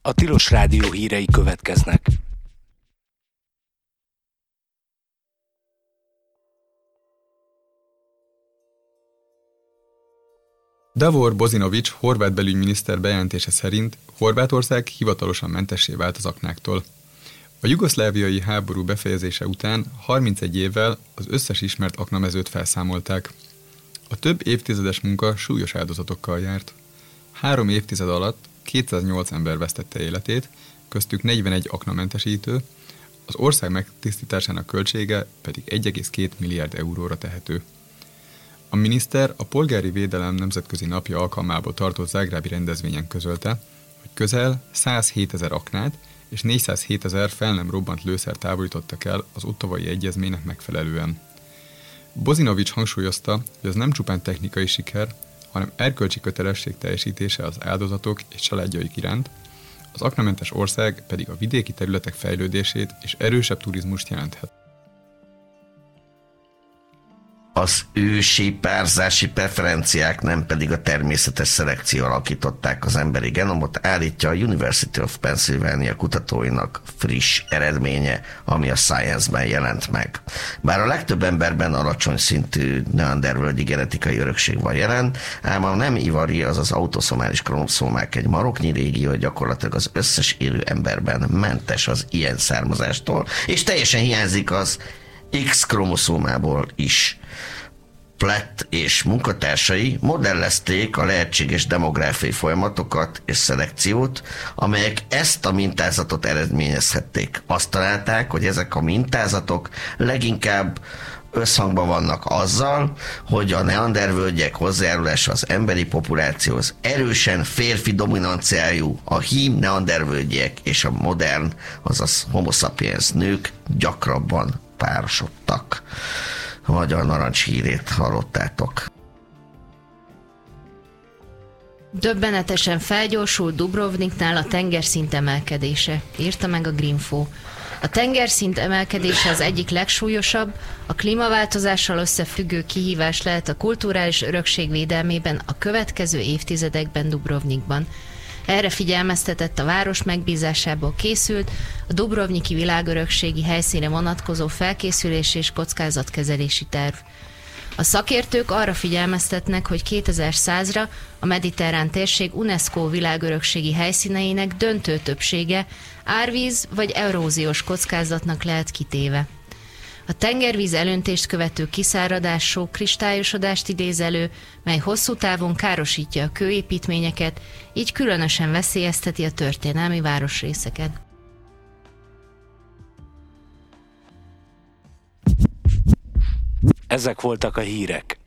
A Tilos Rádió hírei következnek. Davor Božinović horvát belügyminiszter bejelentése szerint Horvátország hivatalosan mentessé vált az aknáktól. A jugoszláviai háború befejezése után 31 évvel az összes ismert aknamezőt felszámolták. A több évtizedes munka súlyos áldozatokkal járt. 3 évtized alatt 208 ember vesztette életét, köztük 41 aknamentesítő, az ország megtisztításának költsége pedig 1,2 milliárd euróra tehető. A miniszter a Polgári Védelem Nemzetközi Napja alkalmából tartott zágrábi rendezvényen közölte, hogy közel 107 000 aknát és 407 000 fel nem robbant lőszert távolítottak el az ottawai egyezménynek megfelelően. Božinović hangsúlyozta, hogy ez nem csupán technikai siker, hanem erkölcsi kötelesség teljesítése az áldozatok és családjaik iránt, az aknamentes ország pedig a vidéki területek fejlődését és erősebb turizmust jelenthet. Az ősi párzási preferenciák, nem pedig a természetes szelekció alakították az emberi genomot, állítja a University of Pennsylvania kutatóinak friss eredménye, ami a Science-ben jelent meg. Bár a legtöbb emberben alacsony szintű neandervölgyi genetikai örökség van jelen, ám a nem ivari, azaz autoszomális kromoszómák egy maroknyi régió gyakorlatilag az összes élő emberben mentes az ilyen származástól, és teljesen hiányzik az X kromoszómából is. Platt és munkatársai modellezték a lehetséges demográfiai folyamatokat és szelekciót, amelyek ezt a mintázatot eredményezhették. Azt találták, hogy ezek a mintázatok leginkább összhangban vannak azzal, hogy a neandervölgyek hozzájárulása az emberi populációhoz erősen férfi dominanciájú, a hím neandervölgyek és a modern, azaz homo sapiens nők gyakrabban párosodtak. A Magyar Narancs hírét hallottátok. Döbbenetesen felgyorsult Dubrovniknál a tengerszint emelkedése, írta meg a Grinfo. A tengerszint emelkedése az egyik legsúlyosabb, a klímaváltozással összefüggő kihívás lehet a kulturális örökség védelmében a következő évtizedekben Dubrovnikban. Erre figyelmeztetett a város megbízásából készült a Dubrovniki világörökségi helyszínre vonatkozó felkészülés és kockázatkezelési terv. A szakértők arra figyelmeztetnek, hogy 2100-ra a mediterrán térség UNESCO világörökségi helyszíneinek döntő többsége árvíz vagy eróziós kockázatnak lehet kitéve. A tengervíz elöntést követő kiszáradás sok kristályosodást idéz elő, mely hosszú távon károsítja a kőépítményeket, így különösen veszélyezteti a történelmi városrészeket. Ezek voltak a hírek.